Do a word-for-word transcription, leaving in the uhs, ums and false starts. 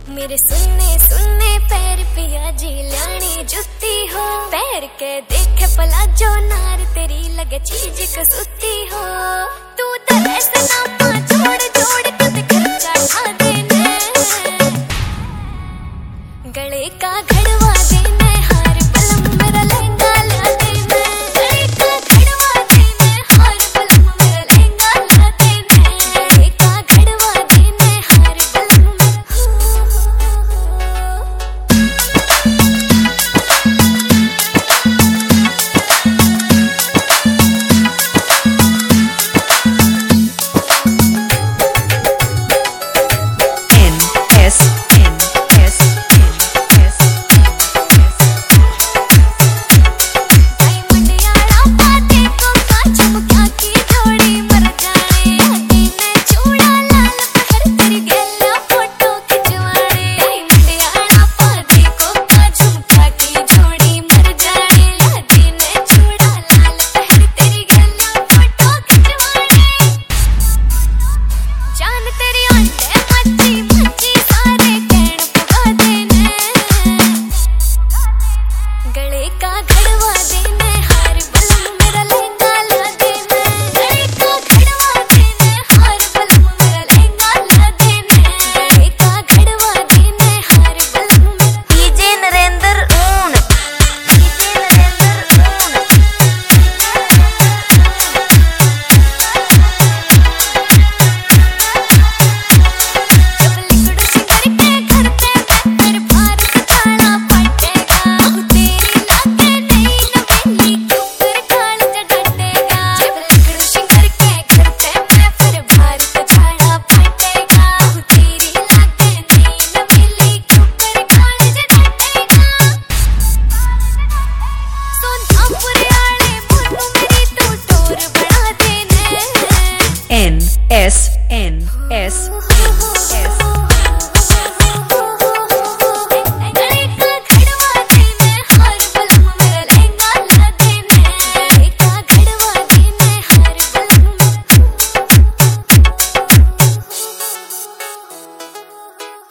मेरे सुनने सुनने पैर पिया जी लानी जुत्ती हो, पैर के देखे पला जो नार तेरी लगे चीज कसूती हो। तू दरस ना पा जोड़ जोड़ कद खर्चा ढा देने, गले का घड़